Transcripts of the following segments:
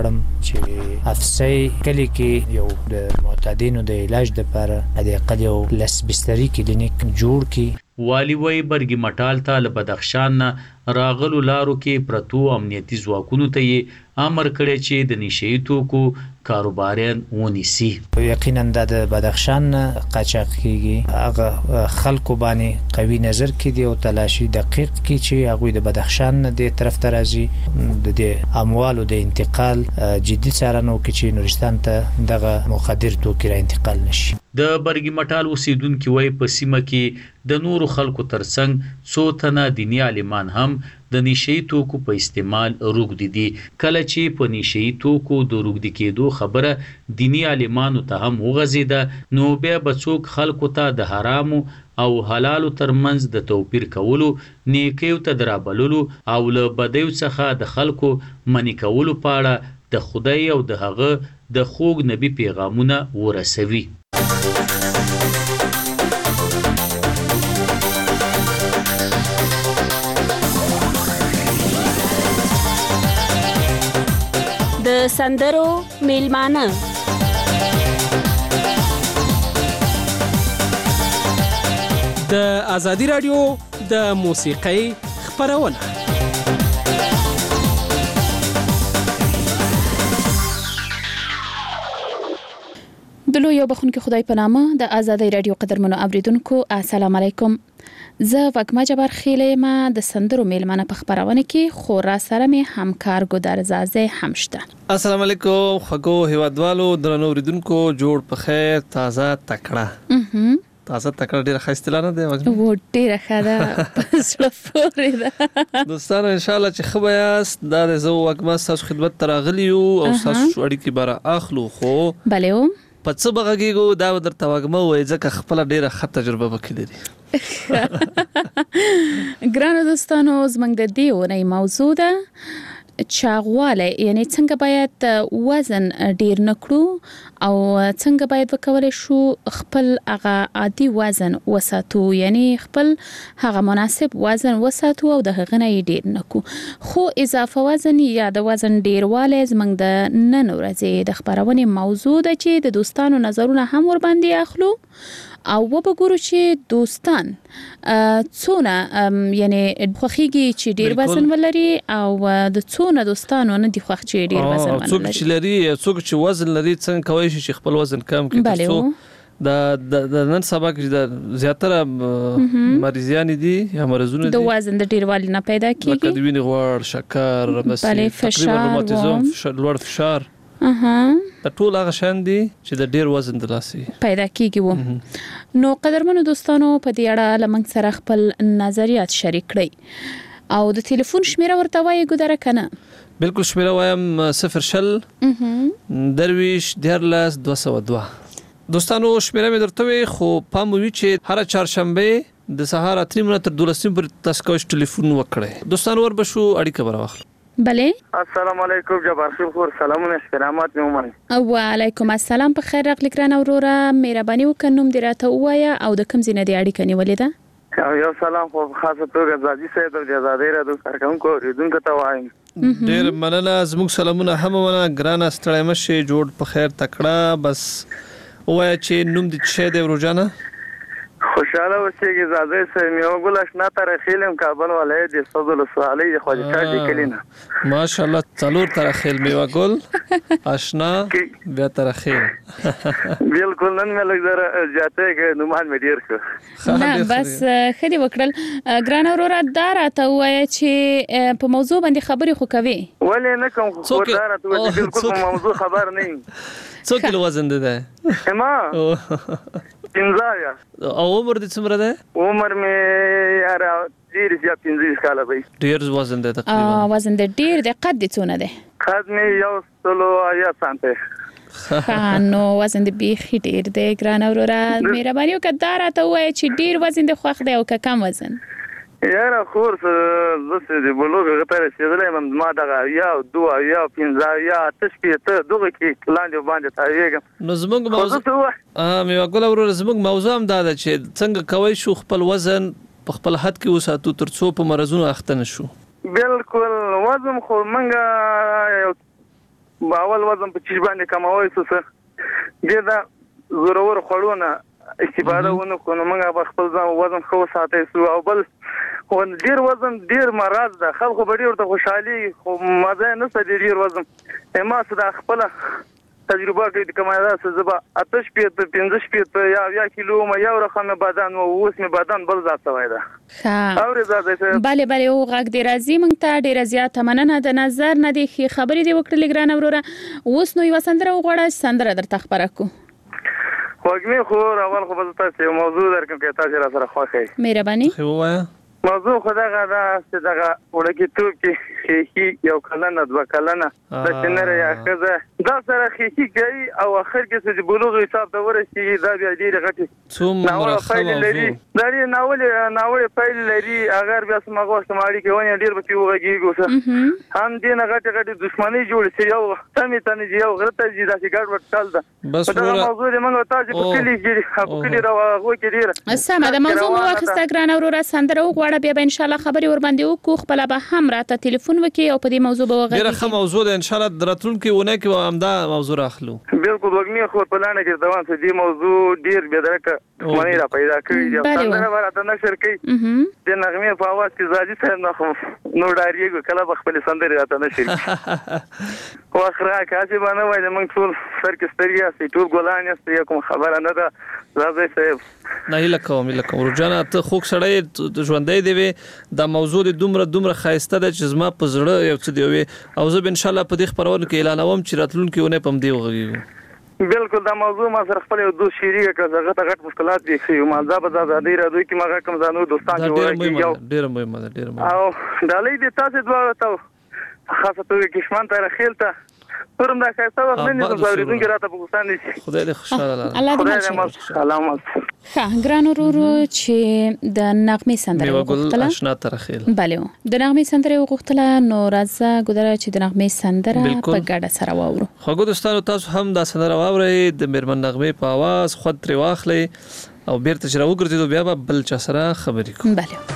غواړم چې افسي کلی کې یو د معتادینو د علاج لپاره د اقل یو لس بستري کلینیک جوړ کړي. والی وی برګی مټال ته له بدخشان نه راغلو لارو کې پرتو امنیتي ځواکونو ته یې امر کړی چې د نشئی توکو کاروباریان ونیسي. یقینا د بدخشان قاچاق کیږي هغه خلکو باندې قوي نظر کړي او تلاشي دقیق کړي چې هغه د بدخشان د طرف ته راځي د اموالو د انتقال جدي څارنه وکړي چې نورستان ته دغه مخدر توکي را انتقال نشي. د برګی مټال اوسیدونکو وای په سیمه کې د نورو خلکو ترڅنګ څو تنه دینی عالمان هم د نشئی توکو په استعمال روږدي دي. کله چې په نشئی توکو د روږدي کېدو خبره دینی عالمانو ته هم وغځیده نو بیا به څوک خلکو ته د حرامو او حلالو ترمنځ د توپیر کولو نیکیو ته درابللو او له بدیو څخه د خلکو منی کولو په اړه د خدای او د هغه د خوږ نبی پیغامونه ورسوي. د سندرو میلمانه د ازادي رادیو د موسیقۍ خبرونه. د لوی بخونکو خدای په نامه د ازادي رادیو قدرمنو اوریدونکو السلام علیکم. زه وګما جبر خیله ما د سندرو میلمانه په خبرونه کې خورا سره می همکار ګودر زازه همشته. السلام علیکم خګو هیوادوالو درنو اوریدونکو جوړ په خیر تازه تکړه تازه تکړه ډیره خاصه نه دی و ډیره خاله پسله پورې ده. دوستانو ان شاء الله چې خو یاست دا زه وګما تاسو خدمت تراغلیو او تاسو اړیکې بار اخلو خو بلېو په څه بغږیږو دا درته وګما وای ځکه خپل ډیره ښه تجربه وکړي. ګرانو دوستانو زموږ د دې ونې موضوع ده چاغواله یعنی څنګه باید وزن ډیر نکړو او څنګه باید وکولای شو خپل هغه عادي وزن وساتو یعنی خپل هغه مناسب وزن وساتو او د هغه نه ډیر نکو خو اضافه وزن یا د وزن ډیرواله زموږ د نن ورځې د خبرونه موضوع ده چې د دوستانو نظرونه هم ور باندې اخلو او وبګورو چې دوستان څونه یعنی خوخيږي چې ډیر وزن ولري او د څونه دوستانو نه دی خوښ چې ډیر وزن ولري. څوک چې لري څوک چې وزن لري څنګه کوي چې خپل وزن کم کړي څو د نن سبا کې د زیاتره مریضان دي یا مرزونه دي د وزن د ډیروالي نه پیدا کیږي لکه د وینې غوړ شکر تقریبا روماتیزم لوړ فشار د ټول هغه شان دي چې د ډیر وزن د لاسي پیدا کیږي. نو قدرمنو دوستانو په دې اړه لمنګ سره خپل نظریات شریک کړئ او د ټلیفون شمیره ورته وایي ګودره کنه. بالکل شمیره وایم 0 درویش دیرلاس 202. دوستانو شمیره مې درته وي خو پام وی چې هر چهارشنبه د سهار 3 تر 12 پر تاسو کوم ټلیفون وکړئ. دوستانو ور بشو اړیکه براوخل. بله السلام علیکم جبار خور سلامونه احترامات مې ومنئ. وعلیکم السلام په خیر راغلی ګران اوروره مهرباني وکړم دراته وایا او د کوم ځای نه دی اړیکه نیولې ده. یو سلام خو خاصه توګه زادي سید او جزادي را د کارکونکو ریدونکو ته وایم. ډیر مننه زموږ سلامونه هم ونه ګران استړی مشه جوړ په خیر تکړه بس وای چې نوم دې شه دی ورجانه خوشاله اوسېږي زاده سه میو ګل آشنا تر خیلم کابل ولای د صدل صالح خواجه چا دې کلینا ماشاءالله څلور تر خیل میو ګل آشنا بیا تر خیل بالکل نن مې لګره جاته کې نومان مې ډیر ښه نه بس خدي وکړل ګران اورورا دارا ته وای چې په موضوع باندې خبرې خو کوي ولې نه کوم خو دارا ته بالکل په موضوع خبر نه څو کیلو وزن ده ما 15 او عمر دې څومره ده؟ عمر مې یاره ډیر یا 15 کاله وي. ډیر وزن ده تقریبا. وزن ده ډیر ده قد دې څونه ده؟ قد مې 1 سانته. نو وزن دې بیخي ډیر ده ګران اورورا مهرباني وکړه دا راته وایي چې ډیر وزن دې خوښ دی او که کم وزن؟ یاره خور زه د بلوغ غته رسیدلې ما دغه یا 2 یا 15 یا 8 دغه کې لاندې باندې تاویږم. نو زموږ موضوع مې وګول ورور زموږ موضوع هم دا ده چې څنګه کوي شو خپل وزن په خپل حد کې وساتو ترڅو په مرزونو اخته نشو. بالکل وزن خو منګه اول وزن په چیز باندې کموي څه دې دا ضرور خړونه استفاده ونه کوو موږ په خپل ځان وزن خو ساتي سو او بل ډیر وزن ډیر مرض ده خلکو به ډیر ته خوشحالي خو مزه نه ستې ډیر وزن ما صدا خپل تجربه کوي کومه ده زبا آتش پیته 15 یا کیلو ما یو رقم بدن او اوس می بدن بل ذات وای ده ها او زده bale او غږ دی راځي مونږ ته ډیر زیات مننه د نظر نه دی خبرې دی وکړه ګران وروره اوس نو یو سندره وغوړه سندره درته خبره کو وګمه خو اول خو به تاسو موضوع درکم کې تاسو را سره خوښه مهرباني خو وایا موضوع خدای غدا چې دغه ورګي توپ کې خېخي یو کلنه دوه کلنه د چنره یا خزه دا سره خېخي کوي او اخر کې چې بلوغ حساب د ورسي دا بیا ډیره غټي څومره خبره لري دا ناول فایل لري اگر بیا سمغه استعمالي کوي ډیر به کیږي ګوسه هم دې نه غټي دښمنۍ جوړ شي یو سمې تنه یو غلطه دي دا چې ګډ وټ چل ده بس دا موضوع دې موږ تاسو په کلی کې راغو کې ډیره سمه د موضوع مو واخسته ګران وروره سندره وغوړه بیا به ان شاء الله خبري ور باندې وکړو خپل به هم راته ټلیفون وکي او په دې موضوع به وغږیږي ډیره ښه موضوع ده ان شاء الله دراتلونکو ونه کې همدا موضوع راخلو بالکل وګنی خو په لانه کې دوان څه دې موضوع ډیر به درکه مونږ را پیدا کړی دی څنګه ورته نشر کوي د نغمه په आवाज کې زاجي څنګه نه خو نو ډاریږي کله به خپل سندري راته نشر خو اخره کاسي باندې وای موږ ټول سر کې ستړیا سي ټول ګولان یې کوم خبره نه ده راځي صاحب نه لکه ورجانه ته خوک سړی ژوندۍ دی دا موضوع د دومره خایسته ده چې زما په زړه یو څه دی وي او زه ان شاء الله په دې خبرونه کې اعلانوم چې راتلونکو ونه پم دی وغږیږي بالکل دا موضوع ما سره خپل یو دوست شریک کړه هغه غټ مشکلات دي چې ما ځاب ازادي راځي چې ما کوم ځانو دوستان جوړ ډیر مهمه او دالې د تاسو دواړه ته خاصه توګه کشمان ته راخیلته پرم دا خاصه وخت نه نشم زاوریدونکو راته په ګوستان دي خدای دې خوشاله الله دې سلامات ها ګران ورو چې د نغمه سندره وغوښتله آشنا ترخیل bale د نغمه سندره وغوښتله نو راځه ګدره چې د نغمه سندره په ګډه سره واورو خو دوستانو تاسو هم دا سندره واورئ د میرمن نغمه په आवाज خود تر واخلئ او بیرته چې راوګرځیدو بیا به بل چا سره خبرې کوو bale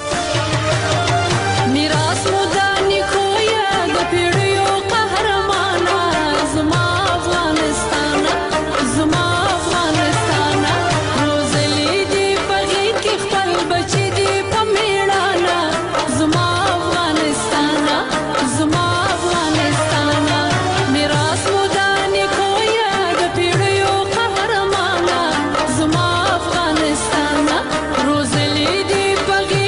میراث مودانی کویا د پیړیو قهرمانا زما افغانستان زما افغانستان روزلی دی پغی کی خپل بچی دی پمیړانا زما افغانستان زما افغانستان میراث مودانی کویا د پیړیو قهرمانا زما افغانستان روزلی دی پغی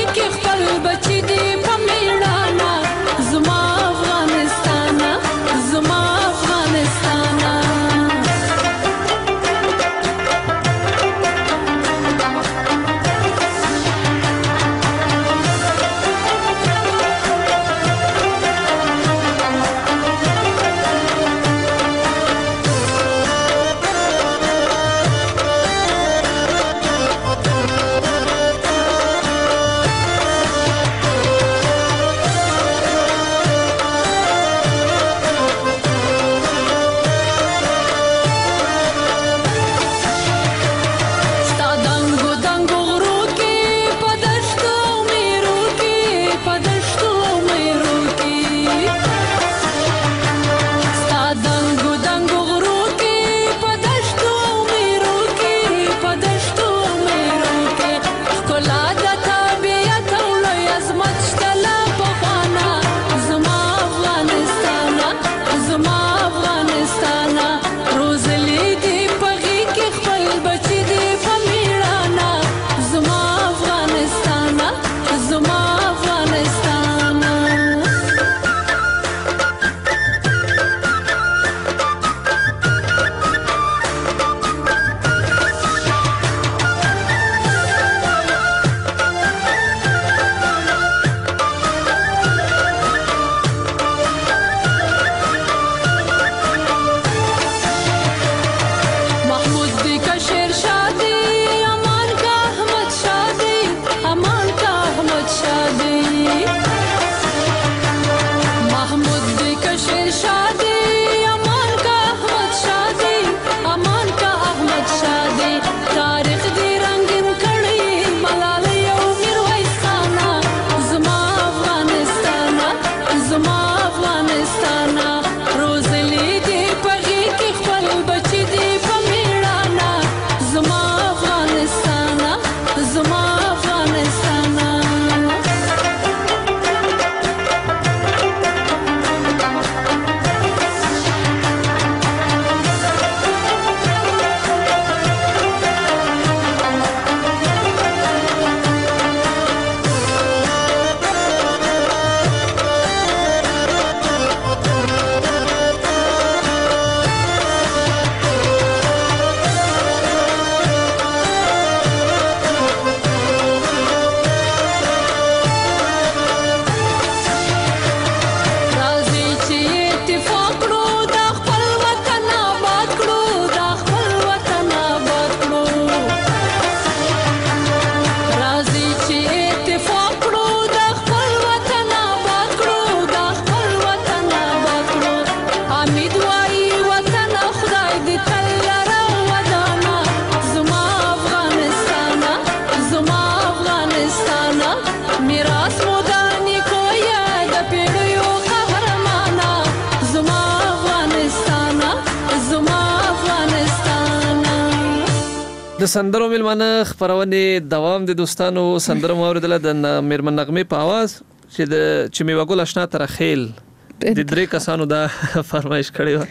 د سندرو ملمنه خبرونه دوام د دوستانو سندرو اوریدل د میرمن نغمه په आवाज چې می وګول آشنا تر خیل د درې کسانو دا فرمایش کړی و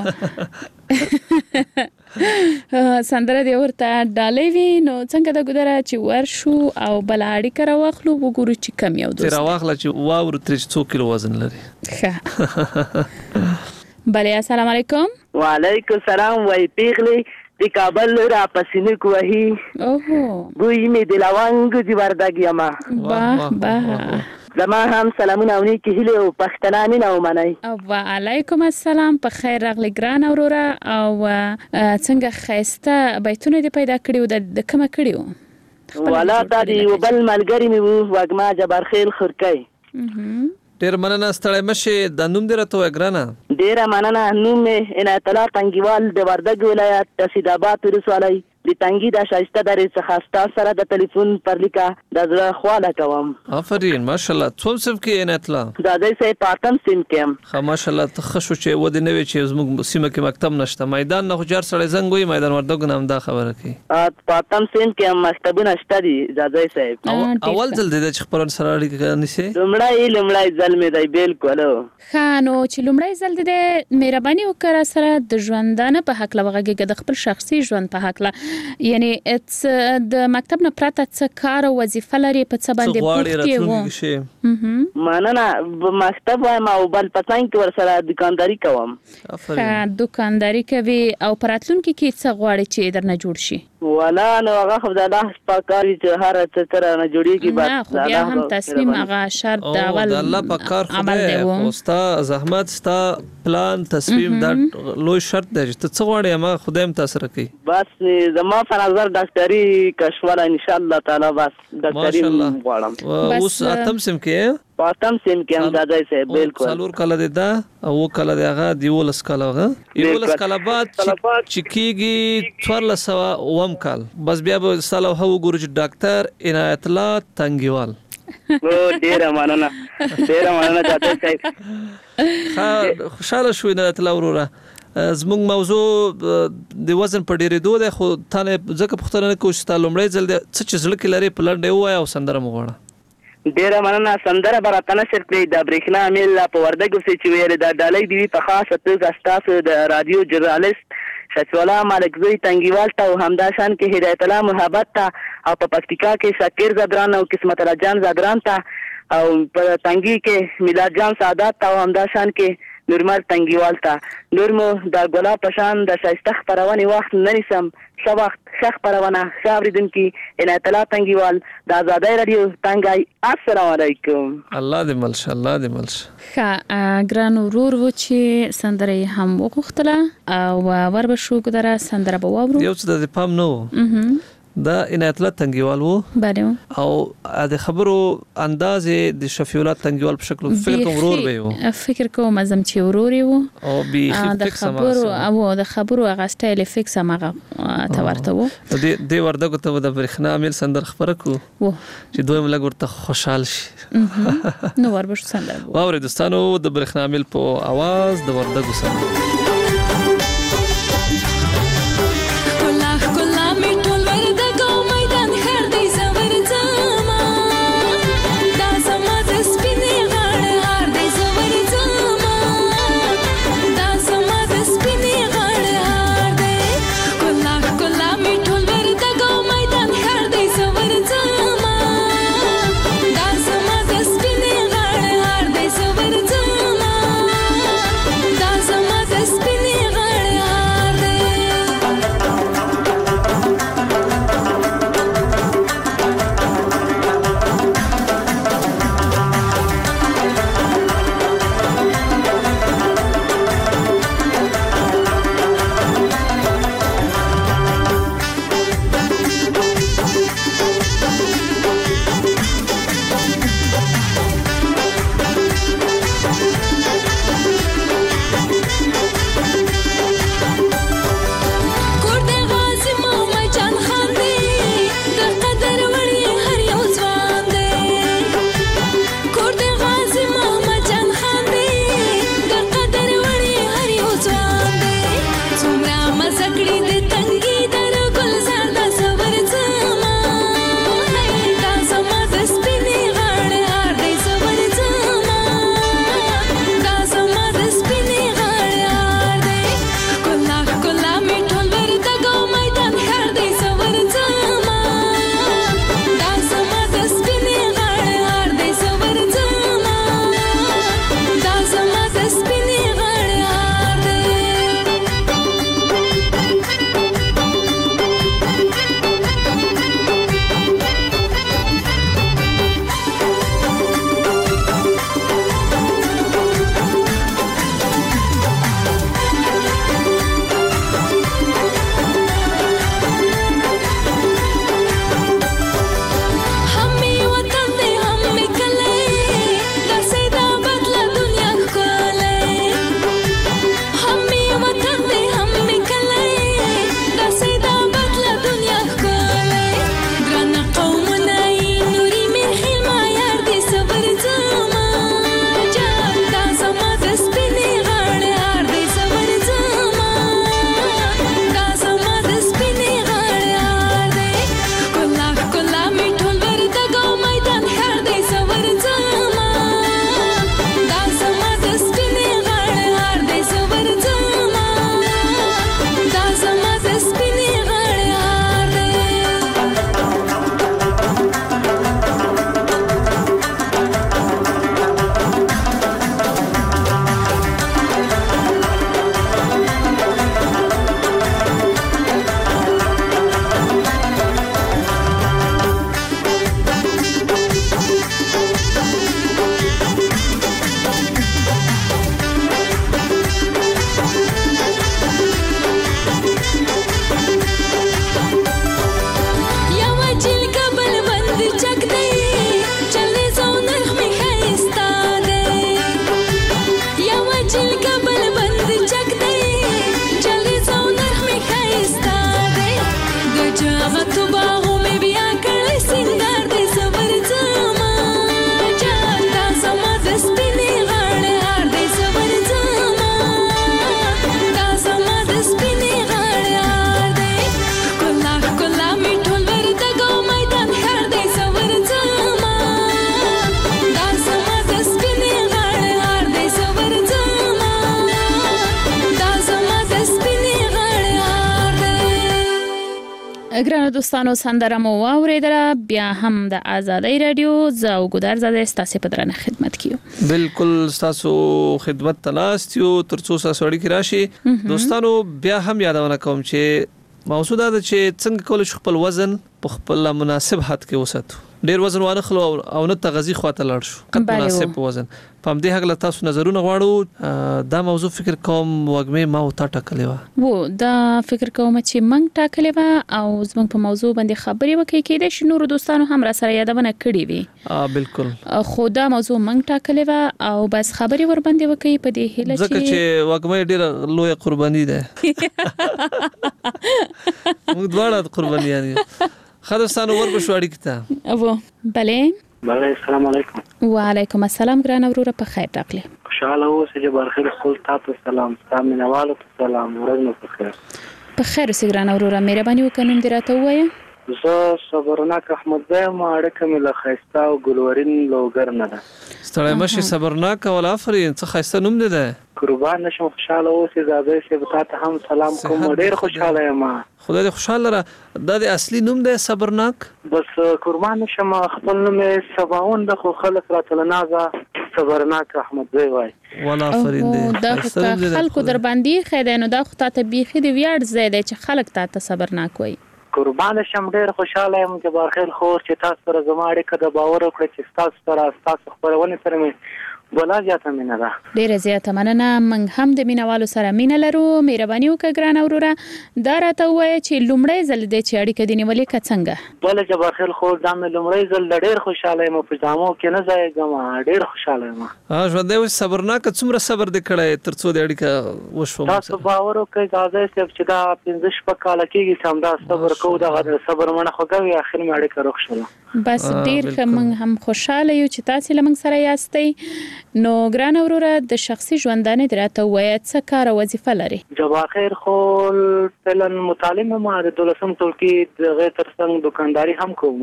سندره دی ورته ډالې وی نو څنګه د ګدره چې ورشو او بلاړی کرا واخلو وګورو چې کم یو دوست تر واخله چې واور 300 کیلو وزن لري بله السلام علیکم وعلیکم السلام وای پیغلی دی کابل را پسینه کوهی اوه ګوی می د لوانګ دی وردګ یما باه باه زما هم سلامونه او نیکی هیله او پښتنامي نه ومنئ وعلیکم السلام په خیر راغلی ګران اورورا او څنګه خیسته بیتونه دی پیدا کړیو د کومه کړیو ولا دا دی وبل ملګری می وو وګما جبر خیل خرکای ډیر مننه ستړی مشه د نوم دی راته وګرانه ډیر مننه نوم عنایت الله تنګیوال د وردګ ولایت تسید آباد ولسوالۍ د تنګي د شایسته درې څخه تاسو سره د ټلیفون پر لیکه د زړه خواله کوم آفرین ماشاءالله څوم صف کې عنایت الله دا دې سه پاتم سیم کې خو ماشاءالله تخشو چې ودی نه وی چې زموږ سیمه کې مکتب نشته میدان نه خو جار سره زنګ وي میدان وردګ نام دا خبره کوي پاتم سیم کې مکتبونه شته دي دا دې سه اول ځل د خبرون سره اړیکه نشي لمړی ځل مې دی بالکل خانو چې لمړی ځل د مهرباني وکړه سره د ژوندانه په حق لوغه د خپل شخصي ژوند په حق یعنی د مکتب نه پراته څه کار او وظیفه لري په څه باندې پوښتې وو مننه مکتب وایم او بل پتنګ ور سره دکانداری کوم دکانداری کوي او پراتلونکو کې څه غواړي چې درنه جوړ شي ولا نو هغه خو د الله پاکاري چې هر څه تر نه جوړيږي بس بیا هم تصمیم هغه شرط د اول د الله پاکار خو او ستا زحمت ستا پلان تصمیم دا لوی شرط دی چې څه غواړي ما خدایم تاسو راکړي بس زما په نظر ډاکټري کښواله ان شاء الله تعالی بس ډاکټري غواړم اوس اتم سم کې پاتم سیم کې هم دادای سه بالکل څلور کله دا او کله هغه دیولس کله هغه دیولس کله بعد چکیږي 1400 وم کال بس بیا به سلام هو ګورج ډاکټر عنایت الله تنګیوال ډیر مننه تاسو صاحب خوشاله شوې عنایت الله وروره زموږ موضوع د وزن په ډیرېدو ده خو تانه ځکه پښتنه کوشش تعلمړې ځل څه چې ځل کې لري پلان دی وای او سندره مغوړه ډیر مننه سندره براتنه شرکې د برېښنا میل په وردګ چې ویل د ډالۍ دی په خاصه توګه تاسو د رادیو جرنالیست شچولا مالکزوی تنګیوال ته همدا شان کې هدایت الله محبت ته او په پکتیکا کې شکر زدران او قسمت الله جان زدران ته او په تنګي کې میلاد جان سعادت ته همدا شان کې نورمال تنګیوال ته نورمو د ګلا پشان د شایسته خبرونه وخت نریسم څو وخت شخ خبرونه خبرېدون کې عنایت الله تنګیوال د آزادۍ رادیو تنګای السلام علیکم الله دې ملشه الله دې ملشه ګران ورور و چې سندره هم وغوښتله او وربشو ګدره سندره به واورو یو څه د پام نو دا عنایت الله تنګیوال وو بله او د خبرو انداز د شفیع الله تنګیوال په شکل فکر کوم ورور به وو فکر کوم ازم چې ورور وو او به فکس او د خبرو هغه سټایل فکس هغه تورته وو د وردګو ته د برېښنا میل سندر خبره کو چې دوی ملګر ورته خوشحال شي نو وربشو سندر واوري دوستانو د برېښنا میل په आवाज د وردګو سندر This ګرانو دوستانو سندره مو واوریدله بیا هم د آزادۍ رادیو زو ګودر زده ستاسو په درنه خدمت کیو بالکل تاسو خدمت تلاستیو ترڅو تاسو اړیکې راشي دوستانو بیا هم یادونه کوم چې موضوع دا ده چې څنګه کول شو خپل وزن په خپل مناسب حد کې وساتو ډیر وزن وانه خلو او نه تغذی خواته لاړ شو کله مناسب وزن پم دې هغه تاسو نظرونه غواړو دا موضوع فکر کوم وګمه ما او تا ټاکلې و دا فکر کوم چې منګ ټاکلې و او زموږ په موضوع باندې خبرې وکړي کېدای شي نور دوستانو هم را سره یادونه کړې وي بالکل خو دا موضوع منګ ټاکلې و او بس خبرې ور باندې وکړي په دې هیله چې وګمه ډیر لوی قرباني ده موږ دواړه قرباني یاني خداستانو ور بشوړی کته او بله السلام علیکم وعلیکم السلام ګران وروره په خیر راغلی خوشاله اوسئ جبار خیر خپل تاسو سلام ستاسو مینوالو ته سلام ورځ مو په خیر په خیر اوسئ ګران وروره مهرباني وکړئ دې راته ووایه زه صبرناک احمد زیم اړیکه مې له خیستا او ګلورین لوګر نه ده ستړی مشي صبرناک او آفرین څه خیسته نوم دی قربان نشم خوشاله اوسئ زابې سه ته هم سلام کوم ډیر خوشاله یم خدای دې خوشاله را دا د اصلي نوم دی صبرناک بس قربان نشم خپل نوم سباون د خو خلک راتل نازه صبرناک احمد زی وای ولا آفرین دی دا خلکو در باندې خیدای نو دا خو ته بیخي دی ویاړ زیاده چې خلک ته صبرناک وای قربان شم ډیر خوشاله یم جبار خیر خور چې تاسو سره زما اړیکه د باور وکړه چې تاسو خبرونه سره مې ولا زیاته مینه ده ډیره زیاته مننه موږ هم د مینوالو سره مینه لرو مهرباني وکړه ګران وروره دا راته وایي چې لومړی ځل دی چې اړیکه دې نیولې که څنګه بله جبار خیر خور دا مې لومړی ځل ډیر خوشاله یم په جامو کې نه ځایږم ډیر خوشاله یم ژوندی اوس صبرناک څومره صبر دې کړی تر څو دې اړیکه وشوه تاسو باور وکړئ ځاځی صاحب چې دا 15 کاله کېږي چې همدا صبر کوو دغه صبر منه خوږوي اخر مې اړیکه روغ شوله بس ډیر موږ هم خوشاله یو چې تاسو لمن سره یاستئ نو ګران وروره د شخصي ژوندانه دراته وایي څه کار وظیفه لري جبار خیر خول فعلا متعلم ما د دولسم ټولګي د غیر ترڅنګ دکانداري هم کوم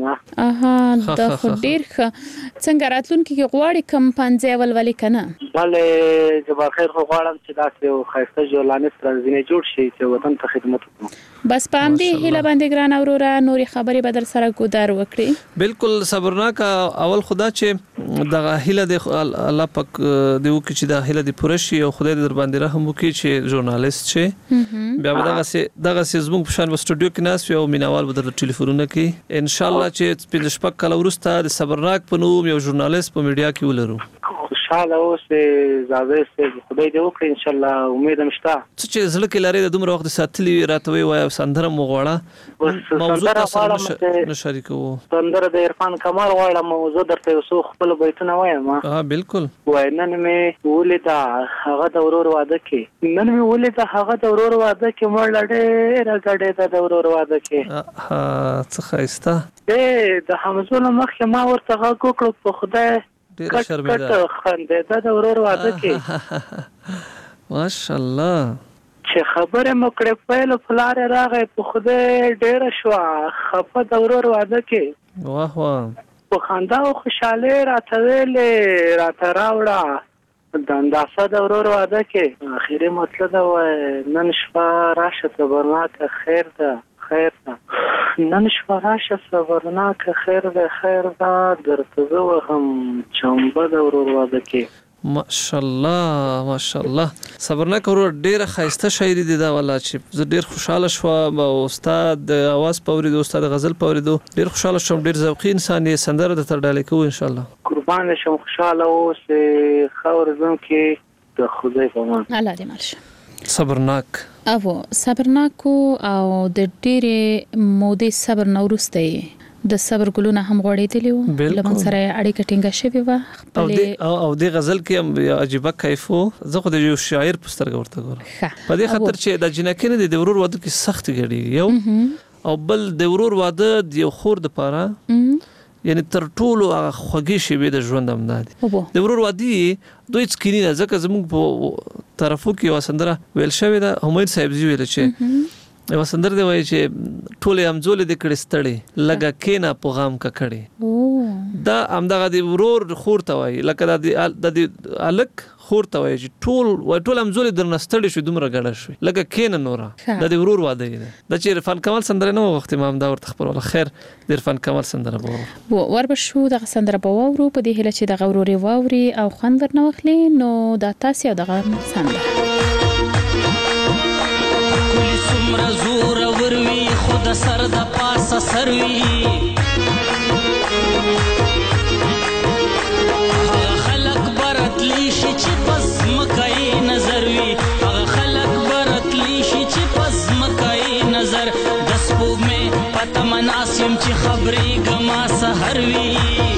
دا خو ډیر څنګه راتلونکي کې غواړي کم پنځه ولولي کنه بله جبار خیر خو غواړم چې داسې یو ښایسته ژورنالیست راځنې جوړ شي چې وطن ته خدمت وکړي بس په همدې هیله باندې ګران وروره نورې خبرې به در سره ګودر وکړي بالکل صبرناک اول خدا چې دغه هیله د الله پاک دیو کې چې دا هیله دی پوره شي او خدای در باندې رحم وکړي چې ژورنالیست شي بیا دغه زموږ په شان په سټوډیو کې ناس او مینوال به در ټلیفونونه کوي ان شاء الله چې په شپږ کال وروسته د صبرناک په نوم یو ژورنالیست په میډیا کې ولرو خوشاله اوسئ زاویه خدای دې وکړي ان شاء الله امید مشته چې زړه کې لري د دومره وخت ساتلی راته وای سندره مو غواړه موضوع تاسو نه شریکو سندره د عرفان کمال غواړم موضوع درته وسو خپل بیتونه وایم بالکل وای نن مې ولیدا هغه د ورور واده کې نن مې ولیدا هغه د ورور واده کې مړ لړې راګړې د ورور واده کې څه خایسته د حمزه مخه ما ورته غوږ کړ په خدای ډیر شرمېده خندې د ورور واده کې ماشاءالله چې خبره مو کړې په فلار راغې په خدای ډیر شو خفه د ورور واده کې واه واه په خندا او خوشاله راته ویلې راته راوړه د انداسه د ورور واده کې اخیری مطلب دا نن شپه راشه صبرناک خیر ده نن شپه راشه صبرناک خیر ده درته زه وهم چمبه د ورور واده کې ماشاءالله صبرناک ورور ډیره خایسته شاعری دی دا والا چې زه ډیر خوشاله شوم او استاد د اواز پوریدو استاد غزل پوریدو ډیر خوشاله شوم ډیر ذوقي انسان یې سندره د تر ډالې کوو ان شاء الله قربان شم خوشاله اوسې خور زم کې د خدای په امان الله دې مالشه صبرناک صبرناک او د ډیره مودې صبر نورسته د صبر ګلونه هم غوړېدلی وو لمن سره اړیکه ټینګه شوې وه او د غزل کې هم عجیبه کیف وو زه خو د یو شاعر په سترګه ورته ګورم په دې خاطر چې د جنکې نه د ورور واده کې سخت غړي یو او بل د ورور واده د یو خور د پاره یعنی تر ټولو خوږی شی به د ژوند امداد د ورور وادي دوی سکرین ځکه زموږ په طرفو کې وسندره ویل شوی دا همایون صاحب زی ویل چې یو سندر دی وایي چې ټولې امزول د کړي ستړي لګه کینا په غام کا کړي دا همدغه د ورور خور ته وایي لکه د الک خور ته وایي چې ټول همزولې درنه ستړي شوي دومره ګډه شوي لکه کښېنه نوره د دې ورور واده یې دی دا چې عرفان کمال سندره نه وغوښتې ما همدا ورته خپروله خیر د عرفان کمال سندره به واورو وربشو دغه سندره به واورو په دې هیله چې دغه ورور یې واوري او خوند ورنه واخلي نو دا تاسې او دغه سندره کلی څومره زورور وي خو د سر د پاسه سر وي هغه خلک به راتلی شي چې په ځمکه یې نظر وي هغه خلک به راتلی شي چې په ځمکه یې نظر د سپوږمۍ په تمه ناست یم چې خبرېږه ما سحر وي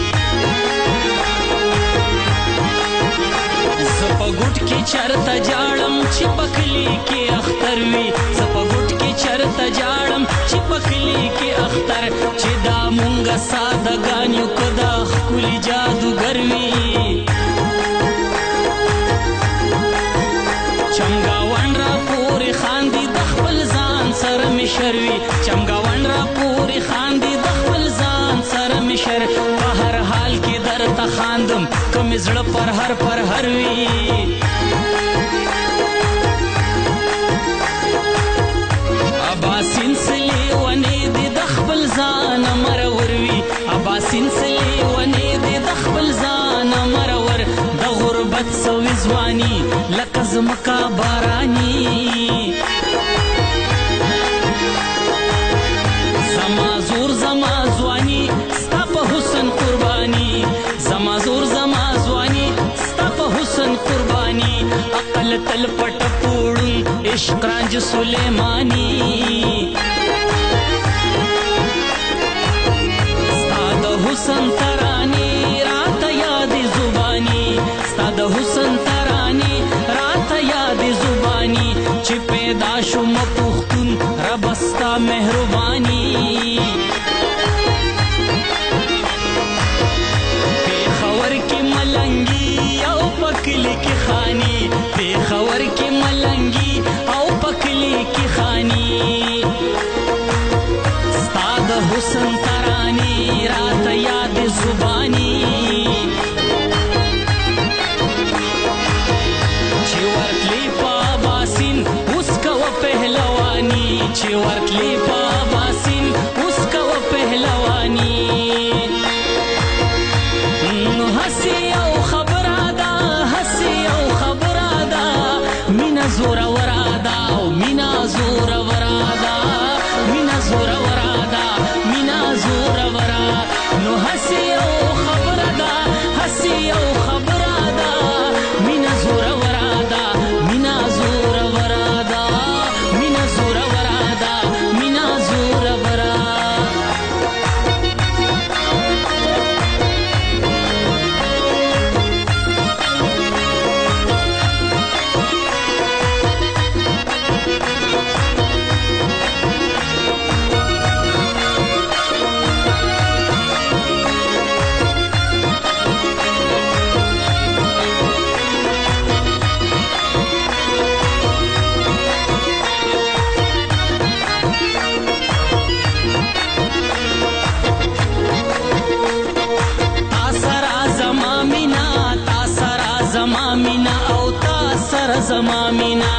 زه په ګوټ کې چرته جاړم چې په کلي کې اختر وي زه په ګوټ کې چرته جاړم چې په کلي کې اختر چې دا مونږه سادهګان یو که دا ښکلي جادوګر وي چمګاون را پورې خاندي د خپل ځان سره مې شر وي چمګاون را پورې خاندي د خپل ځان سره مې شر په هر حال کې درته خاندم که مې زړه پر هر وي اباسین سلی ونې دې د خپل ځان مرور وي اباسین سلی ونې دې د خپل ځان مرور د غربت سوي ځواني لکه ځمکه باراني زما زور زما ځواني ستا په حسن قرباني زما زور زما ځواني ستا په حسن قرباني عقل تل پټ پوړون عشق رانج سلیمانی ستا د حسن تراني رات یاد زبانی ستا د حسن تراني رات یاد زبانی چې پیدا شوم پختون رب ستا مهرباني پیښور کې ملنګي او پکلی کې خاني پیښور کې ملنګي او پکلی کې خاني ستا د حسن تراني رات یاد زبانی چې ورتلی په باسین اوس کوه پهلوانی چې ورتلی په باسین اوس کوه پهلوانی نو هسې یو خبره ده هسې یو خبره ده مینه زوروره ده او مینه زوروره ده مینه زوروره ده مینه زوروره نو هسې یو خبره ده هسې یو خبره ده مینه زوروره ده مینه زوروره ده مینه زوروره ده مینه زوروره زما مینا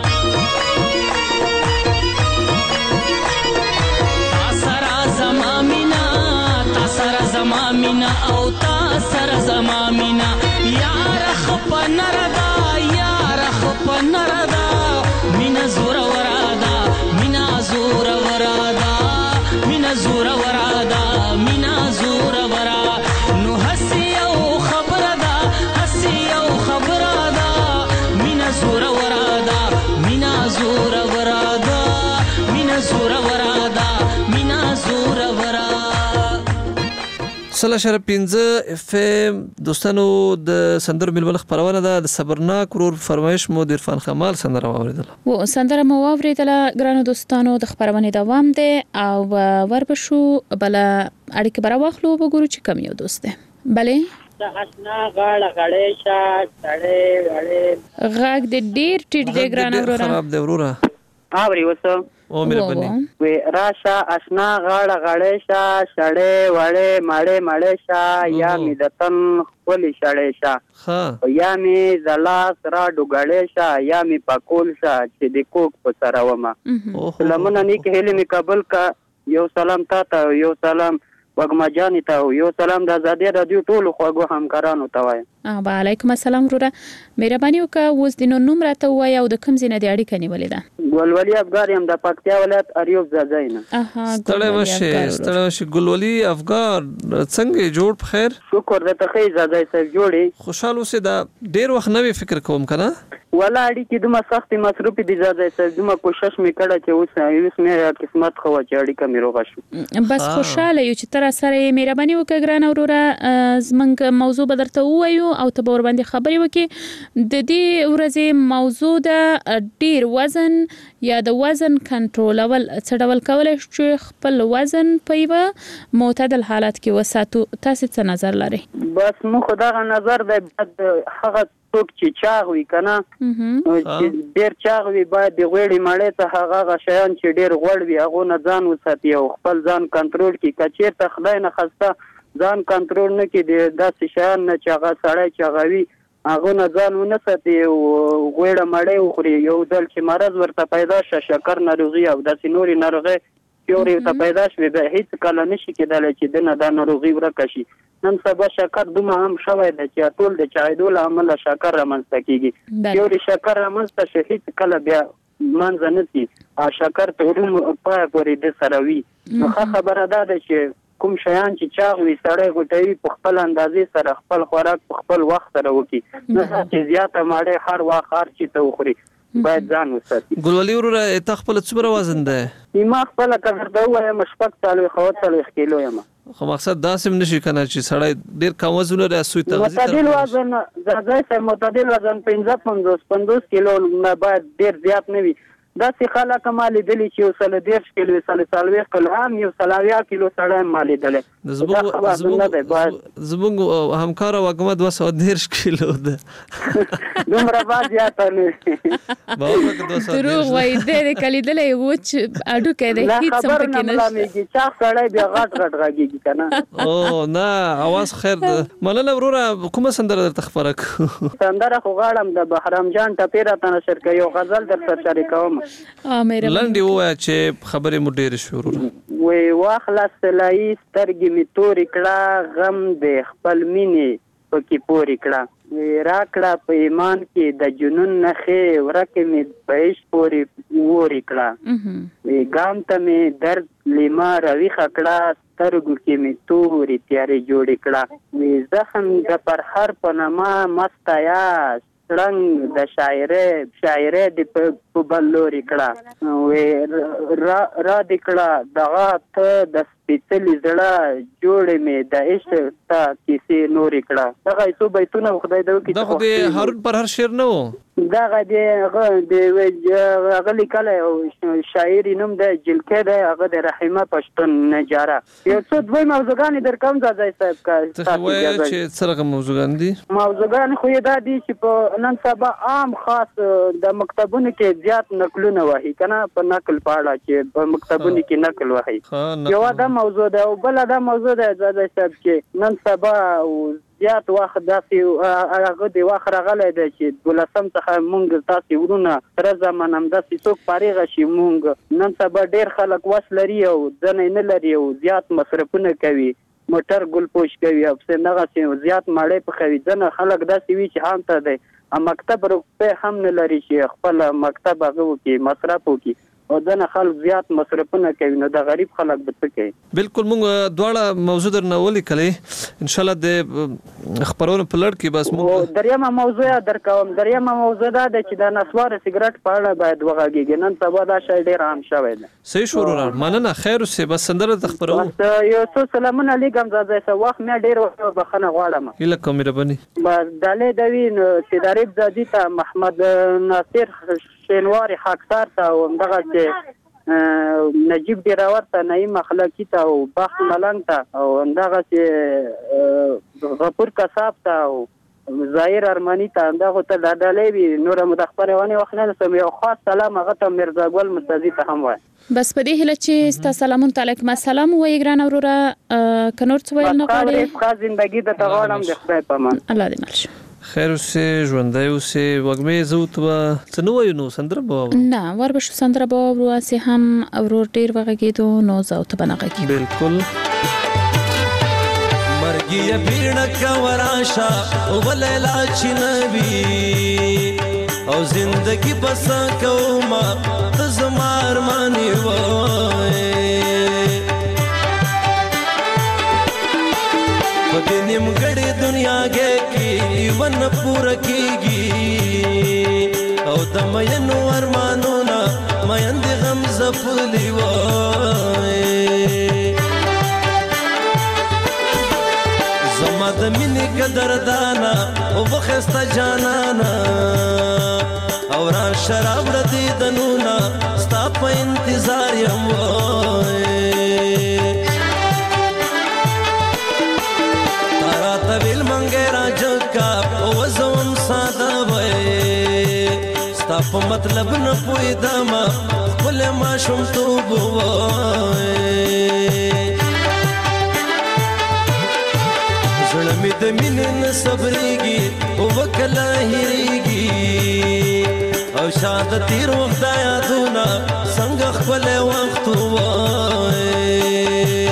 تاسرا زما مینا تاسرا زما مینا او تاسرا زما مینا یار خپ نردا یار خپ نردا مینا زور ورادا مینا زور ورادا مینا زور ورادا مینا زور ورا نو هسي او خبردا هسي او خبردا زور ورادا مینا زور ورادا مینا زور ورادا مینا زور ورا سلا شر 15 اف ام دوستانو د سندر ملول خبرونه ده د صبرناک ورور فرمایش مو د عرفان کمال سندره واوریدله و سندره مو واوریدله ګرانو دوستانو د خبرونه دوام ده او وربشو بل اړیکه برا واخلو وګورو چې کم یو دوست ده بله حسنا غاړه غړې شات سړې غړې غاګ د ډیر ټیټ دی ګرانو ورور خراب دی ورور اوري وسو او مهرباني وی راشه آشنا غاړه غړې شه شړې وړې مړې شه یا می دتن خپل شړې شه یا می زلاس را ډوګړې شه یا می پکول شه چې د کوک په سره ومه لمن نه کې هلي می قبول کا یو سلام تا یو سلام وګما جان ته یو سلام د آزادۍ رادیو ټول خوږو همکارانو ته وایم. وعلیکم السلام وروره مهرباني وکړه اوس د نوم راته وای او د کوم ځای نه د اړیکه نیولې ده؟ ګلولي افغان یم د پکتیا ولایت اریوب ځاځینه. ستړی مشه ګلولي افغان څنګه جوړ په خیر؟ شکر د تخې ځای صاحب جوړي. خوشاله اوسې دا ډیر وخت نوې فکر کوم کنه؟ ولا اړیکې دومره سختې مصروفې دي ځای صاحب دومره کوشش مې کړه چې اوس مې قسمت خو چې اړیکه مې روغه شو. بس خوشاله یو چې تر سره مهرباني وکړه ګران وروره زمنګ موضوع به درته وایو او ته به ور باندې خبرې وکړې. د دې ورځې موضوع د ډیر وزن یا د وزن کنټرولول څه ډول کولای شي خپل وزن په یو معتدل حالت کې وساتو. تاسو څه نظر لرئ؟ بس مو خدای نظر دی هغه څوک چې چاغ وي کنه چې ډیر چاغ وي باید د غوړې مړې ته هغه شیان چې ډیر غوړ وي هغه نه ځان وساتي او خپل ځان کنټرول کړي. کچیر ته خدای نه خسته ځان کنټرول نه کړي د داسې شیان نه چې هغه سړی چاغوي هغه نه ځان ونه ساتي او غوړه مړې وخوري یو ځل چې مرض ورته پیدا شي شکر ناروغي او داسې نورې ناروغي یوري ته پیدا شوي به هیڅ کله نشي کېدلی چې دنه دا ناروغي ورکه شي. نن سبا شکر دومره هم شوی دی چې ټول د چایدو له امله شکر رامنځته کېږي. یوري شکر رامنځته شي هیڅ کله بیا منځه نه ځي او شکر ته روم پای پورې د سره وي. نو خبره دا ده چې کوم شیان چې چاغ وي سړی غوټوي په خپل اندازې سره خپل خوراک په خپل وخت سره وکړي نه چې زیاته ماړې هر وخت هر چې ته وخوري باید ځان وساتي. ګلولي وروره ته خپل څومره وزن دی؟ ما خپل کړه دا وایم شپږ 40 کیلو یم. خو مقصد داسې نشي کنه چې سړی ډیر کم وزن لري اسوي تغذیه معتدل وزن ځای معتدل وزن 55 کیلو نه باید ډیر زیات نه وي. داسې خلک مالې دلی چې 130 کیلو 40 کیلو هم 100 کیلو سړی مالې دلی زمونږ همکار وګمه 230 کیلو ده دومره باز یاته نه دروغ وای دې کلی دلی وچ اډو کې ده هیڅ څه پکې نشته چا سړی بیا غټ غږیږي کنه. او نه اواز خیر ده. مننه وروره کومه سندره درته خبره سندره خو غاړم د بهرام جان ټپیرا تنشر کوي یو غزل درته شریکوم. لنډي وای چې خبرې مو ډېر شروع وي واخلاص لای سترګې می تورې کړه غم دې خپل مینې پکې پورې کړه راکړه په ایمان کې د جنون نخې ورکه می پېښ پورې وورې کړه ګام ته می درد لیما روي خکړه سترګو کې می تورې تیارې جوړې کړه زخم د پر هر پنما مستیا رنگ د شاعره د په بلوري کړه را د کړه دغه ته د سپېڅلي زړه جوړې مې د عشق تا کیسې نورې کړه. دغه څو بیتونه خدای دې وکړي دغه د هارون پر هر شعر نه و دغه د لیکل او شاعري نوم د جلکه د هغه د رحیمه پښتون نجاره. یو څو دوی موضوعګان در کوم ځای صاحب کا چې څرګه موضوعګان دي موضوعګان خو دا دي چې په نن سبا عام خاص د مکتبونو کې زیات نقلونه وایي کنه په نقل پاړه چې په مکتبونو کې نقل وایي. یو دا موضوع ده او بل دا موضوع ده ځای صاحب چې نن سبا زیات وخت داسې هغه د وخت راغلی دی چې 12 څخه مونږ تاسې ورونه تر زمانه هم داسې څوک فارغ شي. مونږ نن سبا ډېر خلک وس لري او ځنې نه لري او زیات مصرفونه کوي موټر ګل پوش کوي او څنګه زیات ماړې پخوي. ځنه خلک داسې وي چې هم ته دی مکتب روپې هم نه لري چې خپل مکتب هغه وکړي مصرف وکړي او ځنه خلک زیات مصرفونه کوي نو د غریب خلک به څه کوي. بالکل موږ دواړه موضوع درنه ولیکلې ان شاء الله د خبرونو په لړ کې بس موږ دریمه موضوع درکوم. دریمه موضوع دا ده چې د نسوار سیګریټ په اړه باید وغږیږي. نن سبا دا شی ډیر عام شوی دی. صحیح شروع مننه خیر اوسې بس سندره تخبرو یو څو سلامونه لیکم ځای څه وخت مې ډیر بخنه غواړم اله کوم مهرباني بس دالې دوی چې دریب زادي ته محمد ناصر شینواری خاکسار ته او دغه چې نجیب ډیراور ته نعیم اخلاقی ته او بخت ملنګ ته او دغه چې غفور کساب ته او ظاهر ارمانی ته دغه ته د ډالۍ وی نور متخبرونه وخنه سم یو خاص سلام هغه ته مرزا ګل مرتضی ته هم وای. بس په دې هله چې ستا سلامون تعالی السلام وای ګران اوروره کنور څه ویل نه غواړي ښه ژوندۍ د تغوړم د خدای په امان. الله دې مل شه. خیر اوسې ژوندۍ اوسې وګمې زوت به څه نو وایو نو سندره به نه وربشو سندره به ورواسي هم ورور ډیر وغږیدو نو زوت بنغږی بالکل مرګي بیرنا کوراشا وللا چنوي او زندگی بس کوما تزمار مانی وای په نیم غړي دنیا کې کی ون پور کیږي او د مین ارمانو نا مین د غم زفلی وای زما د مینې قدردانا او وخسته جانانا او را شراب ردی دنونا ستا په انتظار یم تارا طویل منگے راجو کا او زوم ساده وای ستا په مطلب نه پوهیدم خپل ماشومتوب وای زړه مې د مینې نه صبرېږي او وکله هېرېږي او شاده تېر وخت دا یادونه څنګه ښکلی وخت ووای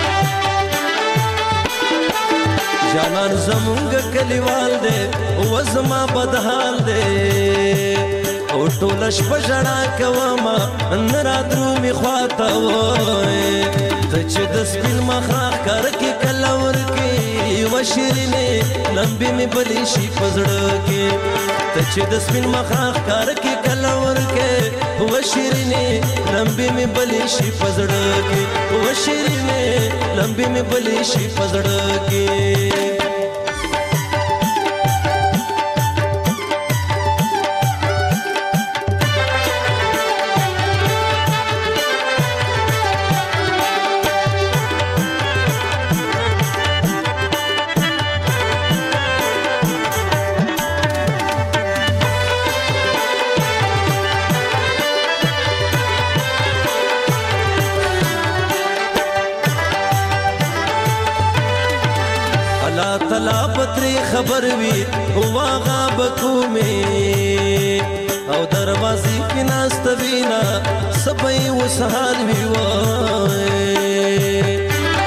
جانان زمونږ کلیوال دی او زما بدحال دی او ټوله شپه ژړا کومه نه رادرومې خواته وای ته چې د سپین مخ راښکاره کې کله ورکې و شیرینې لمبې مې بلې شي په زړه کې ته چې د سپین مخ راښکاره کې کله ورکې و شیرینې لمبې مې بلې شي په زړه کې و شیرینې لمبې مې بلې شي په زړه کې خبر وی واغا بکومه او دروازې کې ناست وینا سبې وسحال وی وای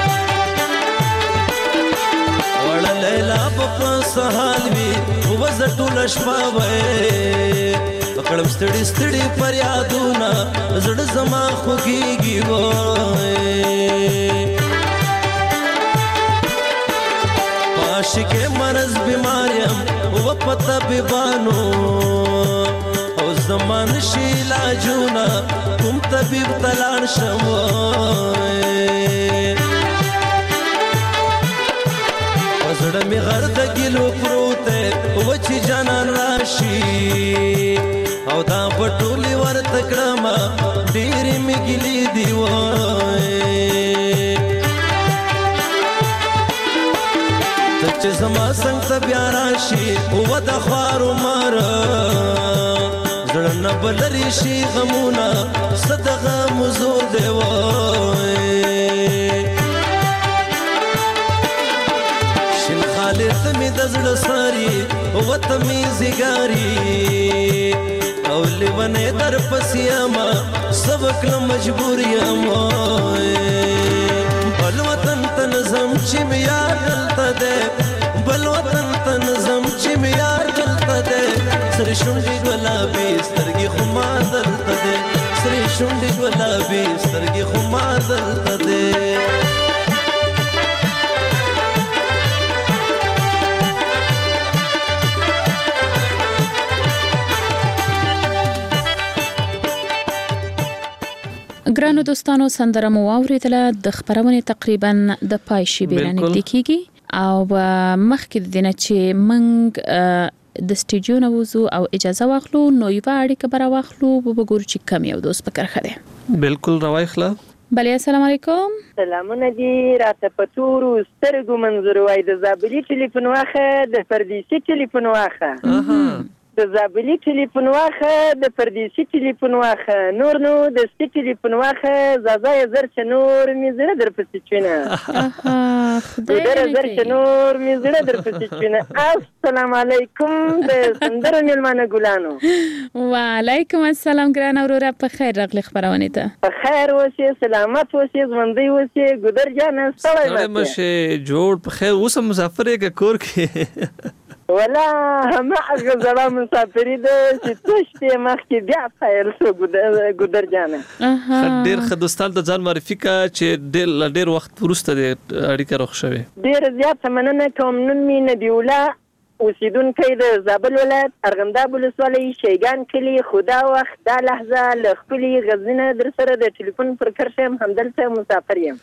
وړ لیلا په سحال وی وزټول شپه وای پکړم ستړي ستړي فریادونه زړه زما خوږيږي وای عاشق مرض بیماریم و پتا بیبانو او زمان شی علاجونا کوم طبیب تلان شموئے وزړه می غرد ګلو پروته و چې جانان راشي او دا پټولي ور تکړما ډېر می ګلی دی وای چې زما څنګه بیا راشي او د خوارو مار زړه نه بلري شي غمونه صدقه مزور دی وای شل خالص می د زړه ساري او ته می زیګاري او لیونه در پسیاما سبق له مجبوریم بل وطن تنظم چې میا دلته ده بل وطن تنظم چې میا دلته ده سر شونډې ګلابي سترګې خو ما دلته ده سر شونډې ګلابي سترګې خو ما دلته ده ګرانو دوستانو سندره مو واوریدله د خبرونه تقریبا د پای شی بیرانه کیږي او مخکې د دینه چې منګ د سټوډیو نه وځو او اجازه واخلو نو یو اړیکه برا واخلو به وګورو چې کم یو دوست پکر خره بالکل راوایخله بله السلام علیکم. سلامونه دي راته په تورو سترګو منظور وای د زابلی ټلیفون واخه د پردیسي ټلیفون واخه د زابلی ټلیفون واخه د پردیسي ټلیفون واخه نور نو د سټی ټلیفون واخه زازای زر چې نور می زړه در پسې چونه خدای زر چې نور می زړه در پسې چونه. السلام علیکم د سندرو میلمانه ګلانو. وعلیکم السلام ګران اوروره په خیر راغلی خبرونه ته. په خیر اوسې سلامت اوسې ژوندۍ اوسې ګودر جان ستړی مشه جوړ په خیر اوس مسافر یې کور کې ولا ما غزړه مسافری ده چې تشته مخکې بیا فایل سو ګودر جان. ډیر خدوستان د ځان معرفي کا چې ډیر وخت وروسته د اړیکه روښ شوه. ډیر زیات مننه کوم. نن می نبی الله اوسیدونکی د زابل ولایت ارغنداب ولسوالۍ شیګان کلی خدا وخت دا لحظه له خپلې غزنه در سره د ټلیفون پر کرشم همدلته مسافر یم.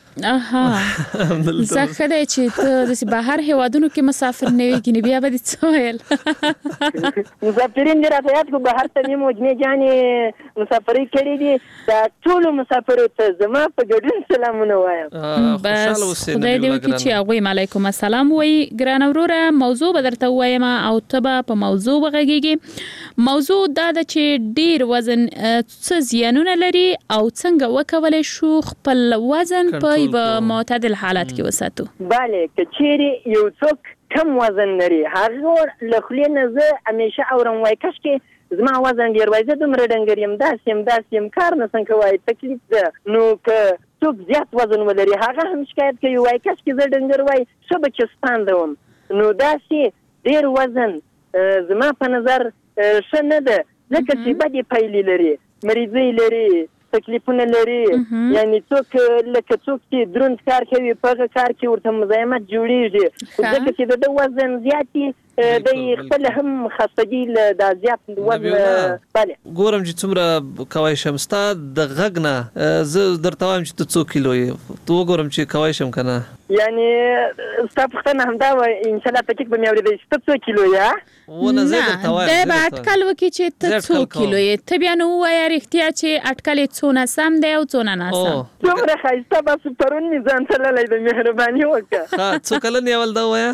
زه ښه دی چې ته داسې بهر هیوادونو کې مسافر نه وي ګینې بیا به دې څه ویل. مسافرین دې راته یاد کړو بهر ته مې مجمې جانې مسافرۍ کړې دي. دا ټولو مسافرو ته زما په ګډون سلامونه وایم. بس خدای دې وکړي چې هغوی علیکم السلام وایي. ګران وروره موضوع به درته ووایم او ته به په موضوع وغږیږي. موضوع دا ده چې ډیر وزن څه زیانونه لري او څنګه وکولای شو خپل وزن په یو معتدل حالت کې وساتو. بله که چیرې یو څوک کم وزن لري هغه له خولې نه زه همیشه اورم وای کاشکې زما وزن ډیر وای زه دومره ډنګر یم داسې یم کار نه څنګه وای تکلیف ده. نو که څوک زیات وزن ولري هغه هم شکایت کوي وای کاشکې زه ډنګر وای ښه به چستان وم. نو داسې ډیر وزن زما په نظر ښه نه ده ځکه چې بدې پایلې لري مریضۍ لري تکلیفونه لري. یعنی څوک لکه څوک چې دروند کار کوي په هغه کار کې ورته مزاحمت جوړیږي ځکه چې د وزن زیاتي د خپل هم خستګي د زیات وزن. بله ګورم چې څومره کوای شم ستا د غږ نه زه درته وایم چې ته څو کیلو یې تو وګورم چې کوای شم که نه. یعنی ستا پوښتنه همدا وه انشاءالله تحقیق به مې اورېدی چې ته څو کیلو یې؟ نه دی به اټکل وکړي چې ته څو کیلو یې. ته بیا نو ووایه رښتیا چې اټکل یې څونه سم دی او څونه ناسم. دومره ښایسته بس پرون مې ځان تللی د مهرباني وکړه. څو کلن یې اول دا ووایه؟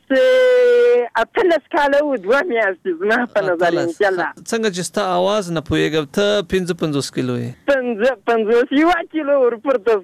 بس 18 کاله و 2 میاشتې زما په نظر انشاءالله. څنګه چې ستا آواز نه پوهېږم ته 55 کیلو یې؟ 50 یوه کیلو ورپورته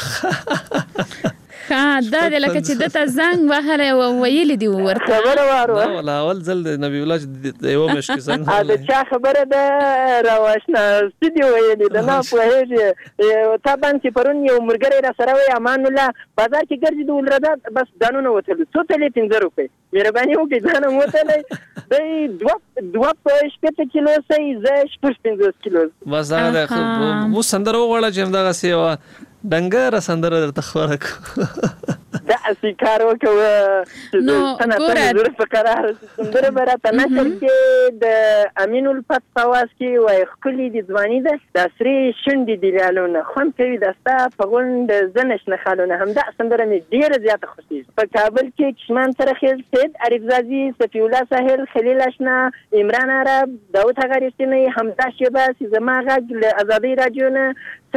څه. دا دی لکه چې دته زنګ وهلی او ویلي دي ورته خبره واره ولا اول ځل د نبی الله چې یوه میاشت کې زنګ د چا خبره ده راواشناستي دي ویلي ده نه پوهېږي. طبعا چې پرون یو ملګری را سره وی امان الله بازار کې ګرځي د ولرده بس دانونه وتلو څو تلې 15 روپۍ مهرباني وکړئ ځان وتلی دی 2 کیلو سي زه 15 کیلو بس دا ده. مو سندره وغواړه چې همدغسې یوه ډنګره سندره درته خوره کړو. داسې کار وکړه نو ګوره په قرار سندره به راته نشر کې د امین الفت په اواز کې وایي ښکلې د ځواني ده دا سرې شونډې دي لالونه خوند کوي دا ستا په غونډ زه نشنه خالونه. همدا سندره مې ډېره زیاته خوښېږي. په کابل کې کشمان سرخیل سید عارف زازي صفي الله ساحل خلیل اشنا عمران عرب داود هغه رښتینی همدا شیبه چې زما غږ له ازادۍ راډیو نه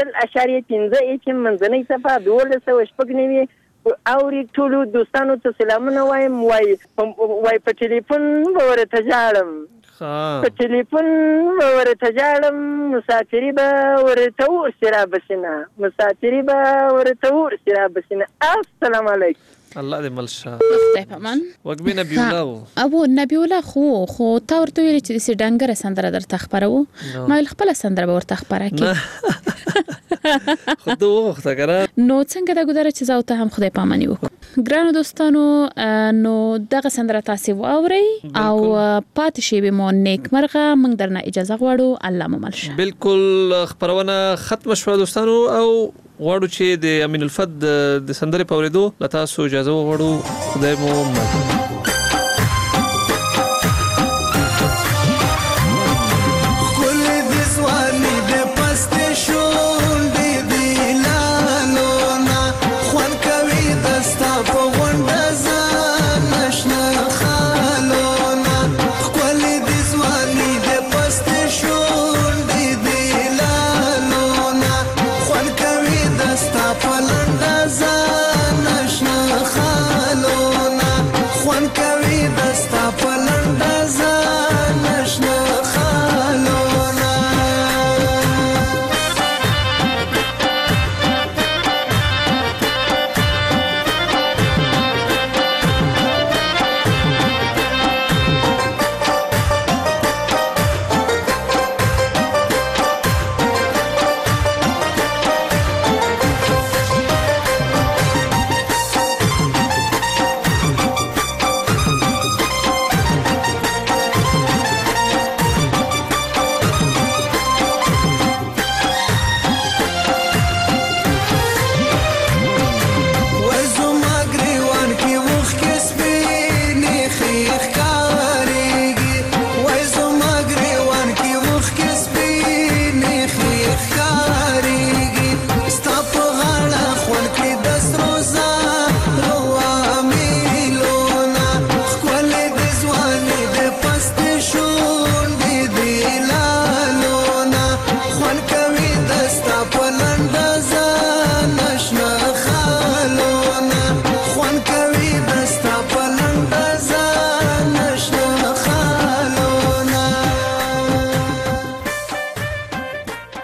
0.5 منځنۍ صفحه 1296 اوري ټولو دوستانو ته سلامونه وایم. وای په ټلیفون به ورته ژاړم په ټلیفون به ورته ژاړم مسافري به ورته ورسې رابسینه مسافري به ورته ورسې رابسینه. السلام علیکم. الله دې مل شه. خدای په امان. وږمې نبی الله و ابو نبی الله خو تا ورته ویلې چې داسې ډنګره سندره درته خپروو. ما ویل خپله سندره به ورته خپره کړي. خو ته وغوښته که نه. نو څنګه دا ګودره چې زه او ته هم خدای په اماني وکړو. ګرانو دوستانو نو دغه سندره تاسې واورئ او پاتې شی به مو نیکمرغه. موږ درنه اجازه غواړو. الله مو مل شه. بالکل خبرونه ختمه شوه دوستانو او غواړو چې د امین الفت د سندرې په اورېدو له تاسو اجازه وغواړو. خدای مو مل.